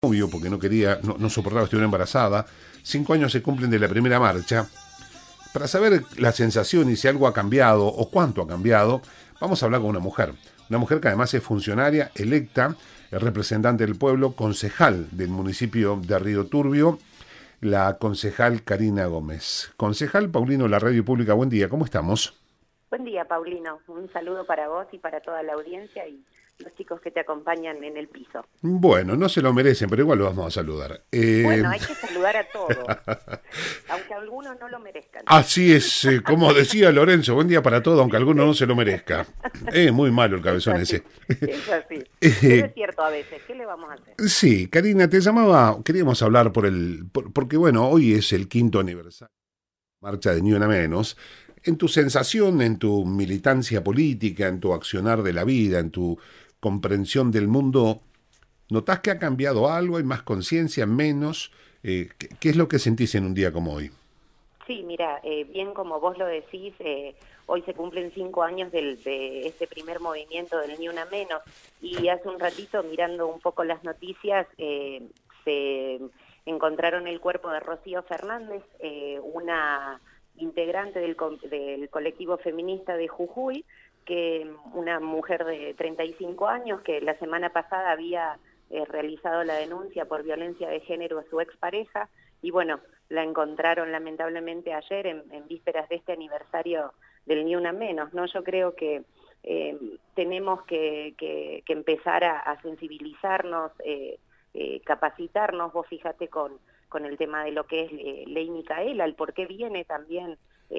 novio porque no soportaba estar embarazada. 5 años se cumplen de la primera marcha. Para saber la sensación y si algo ha cambiado o cuánto ha cambiado, vamos a hablar con una mujer. Una mujer que además es funcionaria, electa, es representante del pueblo, concejal del municipio de Río Turbio, la concejal Karina Gómez. Concejal Paulino, la Radio Pública, buen día, ¿cómo estamos? Buen día, Paulino. Un saludo para vos y para toda la audiencia y los chicos que te acompañan en el piso. Bueno, no se lo merecen, pero igual lo vamos a saludar. Bueno, hay que saludar a todos, aunque algunos no lo merezcan. Así es, como decía Lorenzo, buen día para todos, aunque alguno no se lo merezca. Es muy malo el cabezón ese. Es así. Pero es cierto a veces, ¿qué le vamos a hacer? Sí, Karina, te llamaba, queríamos hablar porque bueno, hoy es el 5º aniversario de la marcha de Ni Una Menos. En tu sensación, en tu militancia política, en tu accionar de la vida, en tu comprensión del mundo, ¿notás que ha cambiado algo? ¿Hay más conciencia, menos? ¿Qué es lo que sentís en un día como hoy? Sí, mira, bien como vos lo decís, hoy se cumplen 5 años de este primer movimiento del Ni Una Menos, y hace un ratito, mirando un poco las noticias, se encontraron el cuerpo de Rocío Fernández, una integrante del colectivo feminista de Jujuy, que una mujer de 35 años que la semana pasada había realizado la denuncia por violencia de género a su expareja, y bueno, la encontraron lamentablemente ayer en vísperas de este aniversario del Ni Una Menos, ¿no? Yo creo que tenemos que empezar a sensibilizarnos, capacitarnos. Vos fíjate con el tema de lo que es Ley Micaela, el por qué viene también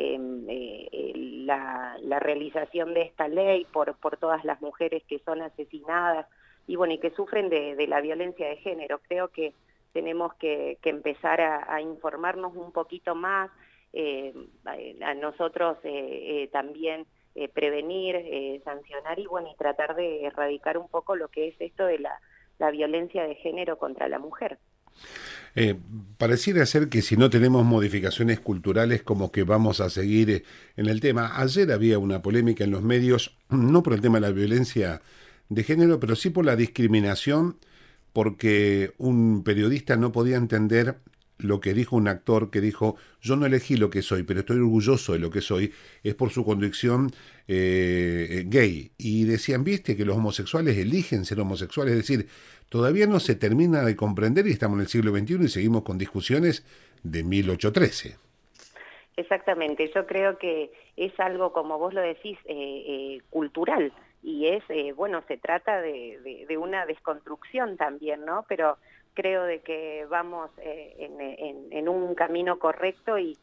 la realización de esta ley por todas las mujeres que son asesinadas y bueno, y que sufren de la violencia de género. Creo que tenemos que empezar a informarnos un poquito más, a nosotros también prevenir, sancionar y bueno, y tratar de erradicar un poco lo que es esto de la violencia de género contra la mujer. Pareciera ser que si no tenemos modificaciones culturales como que vamos a seguir en el tema. Ayer había una polémica en los medios, no por el tema de la violencia de género, pero sí por la discriminación, porque un periodista no podía entender lo que dijo un actor que dijo: yo no elegí lo que soy, pero estoy orgulloso de lo que soy, es por su convicción gay. Y decían, viste, que los homosexuales eligen ser homosexuales, es decir, todavía no se termina de comprender y estamos en el siglo XXI y seguimos con discusiones de 1813. Exactamente, yo creo que es algo, como vos lo decís, cultural, y es, bueno, se trata de una desconstrucción también, ¿no? Pero creo de que vamos en un camino correcto y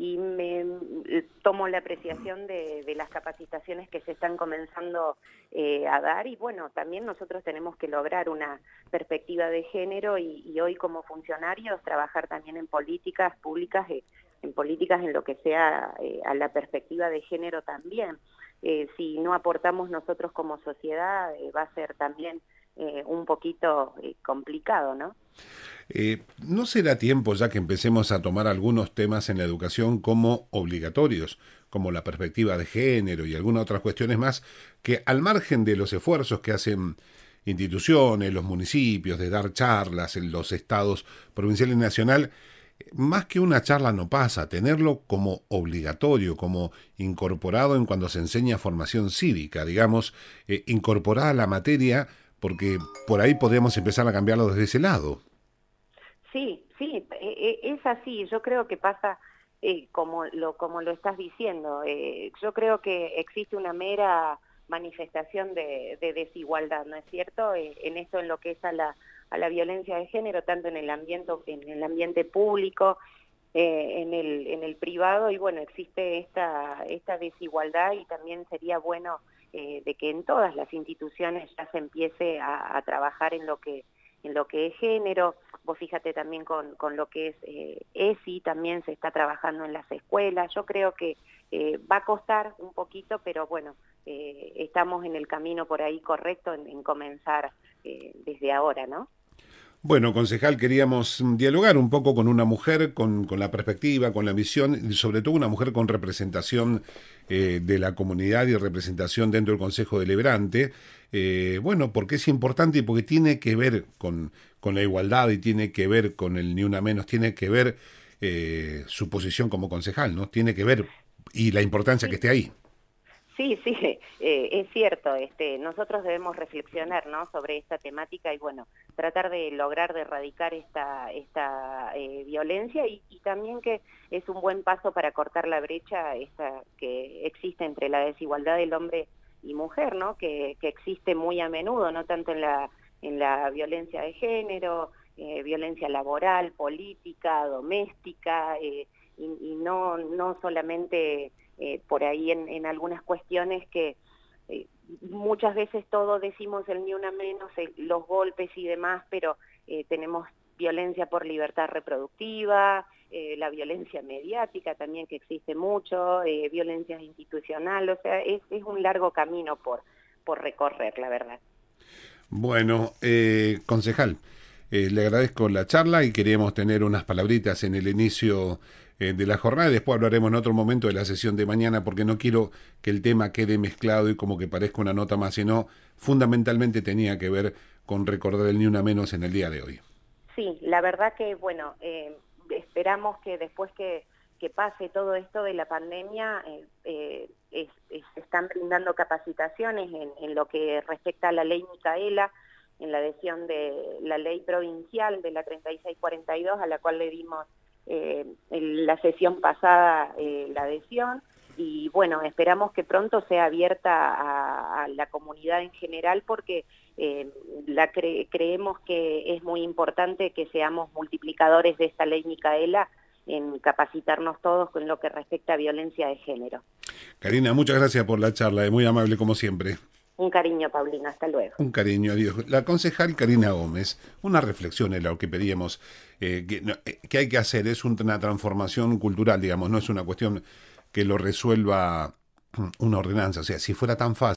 tomo la apreciación de las capacitaciones que se están comenzando a dar, y bueno, también nosotros tenemos que lograr una perspectiva de género y hoy como funcionarios trabajar también en políticas públicas, en políticas en lo que sea a la perspectiva de género también. Si no aportamos nosotros como sociedad, va a ser también un poquito complicado, ¿no? ¿No será tiempo ya que empecemos a tomar algunos temas en la educación como obligatorios, como la perspectiva de género y algunas otras cuestiones más, que al margen de los esfuerzos que hacen instituciones, los municipios, de dar charlas en los estados provincial y nacional, más que una charla no pasa, tenerlo como obligatorio, como incorporado en cuando se enseña formación cívica, digamos, incorporada a la materia, porque por ahí podríamos empezar a cambiarlo desde ese lado. Sí, sí, es así. Yo creo que pasa como lo estás diciendo. Yo creo que existe una mera manifestación de desigualdad, ¿no es cierto? En esto, en lo que es a la violencia de género, tanto en el ambiente público, en el privado, y bueno, existe esta desigualdad, y también sería bueno de que en todas las instituciones ya se empiece a trabajar en lo que es género. Vos fíjate también con lo que es ESI, también se está trabajando en las escuelas. Yo creo que va a costar un poquito, pero bueno, estamos en el camino por ahí correcto en comenzar desde ahora, ¿no? Bueno, concejal, queríamos dialogar un poco con una mujer, con la perspectiva, con la visión, y sobre todo una mujer con representación de la comunidad y representación dentro del Consejo Deliberante. Bueno, porque es importante y porque tiene que ver con la igualdad y tiene que ver con el Ni Una Menos, tiene que ver su posición como concejal, ¿no? Tiene que ver y la importancia que esté ahí. Sí, sí, es cierto. Nosotros debemos reflexionar, ¿no?, sobre esta temática y bueno, tratar de lograr de erradicar esta violencia y también que es un buen paso para cortar la brecha esta que existe entre la desigualdad del hombre y mujer, ¿no?, que existe muy a menudo, no tanto en la violencia de género, violencia laboral, política, doméstica, y no solamente por ahí en algunas cuestiones que muchas veces todos decimos el Ni Una Menos, los golpes y demás, pero tenemos violencia por libertad reproductiva, la violencia mediática también que existe mucho, violencia institucional, o sea, es un largo camino por recorrer, la verdad. Bueno, concejal, le agradezco la charla y queríamos tener unas palabritas en el inicio de la jornada. Después hablaremos en otro momento de la sesión de mañana porque no quiero que el tema quede mezclado y como que parezca una nota más, sino fundamentalmente tenía que ver con recordar el Ni Una Menos en el día de hoy. Sí, la verdad que, bueno, esperamos que después que pase todo esto de la pandemia, se están brindando capacitaciones en lo que respecta a la ley Micaela, en la adhesión de la ley provincial de la 3642, a la cual le dimos en la sesión pasada la adhesión, y bueno, esperamos que pronto sea abierta a la comunidad en general porque creemos que es muy importante que seamos multiplicadores de esta ley Micaela en capacitarnos todos con lo que respecta a violencia de género. Karina, muchas gracias por la charla, es muy amable como siempre. Un cariño, Paulina, hasta luego. Un cariño, adiós. La concejal Karina Gómez, una reflexión en lo que pedíamos que hay que hacer, es una transformación cultural, digamos, no es una cuestión que lo resuelva una ordenanza, o sea, si fuera tan fácil.